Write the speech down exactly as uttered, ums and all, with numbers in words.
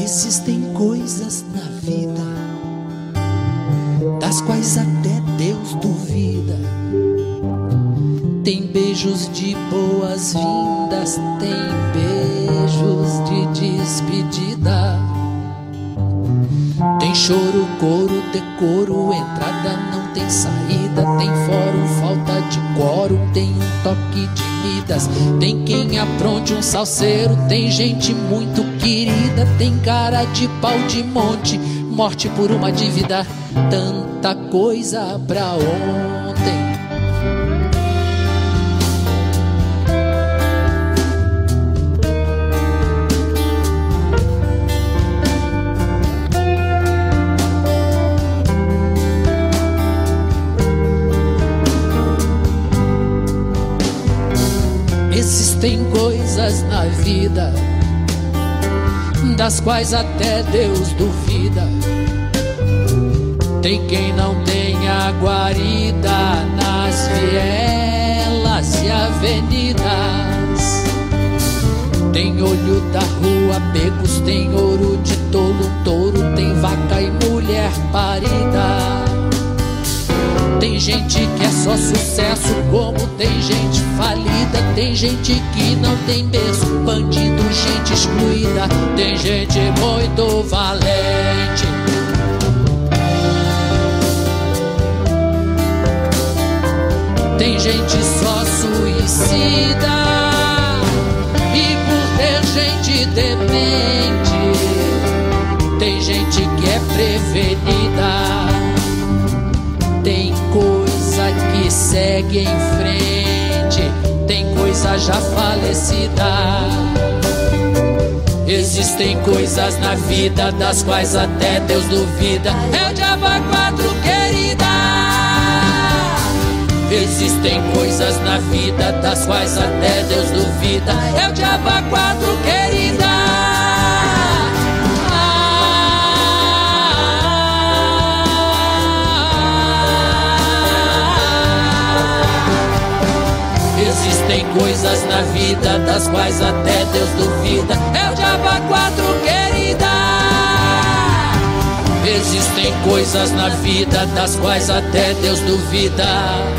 Existem coisas na vida das quais até Deus duvida. Tem beijos de boas-vindas, tem beijos de despedida. Tem choro, coro, decoro, entrada não tem saída. Tem fórum, falta de quórum, tem um toque de Midas. Tem quem apronte um salseiro, tem gente muito querida. Tem cara de pau de monte, morte por uma dívida. Tanta coisa pra ontem. Existem coisas na vida das quais até Deus duvida. Tem quem não tenha guarida nas vielas e avenidas. Tem olho da rua, becos, tem ouro de tolo, touro, tem vaca e mulher parida. Tem gente que é só sucesso, como tem gente falida. Tem gente que não tem berço, bandido, gente excluída. Tem gente muito valente. Tem gente só suicida. E por ter gente demente, tem gente que é prevenida. Tem coisa que segue em frente, tem coisa já falecida. Existem coisas na vida das quais até Deus duvida. É o diabo a quatro, querida. Existem coisas na vida das quais até Deus duvida. É o diabo a quatro, querida. Existem coisas na vida das quais até Deus duvida. É o diabo a quatro, querida. Existem coisas na vida das quais até Deus duvida.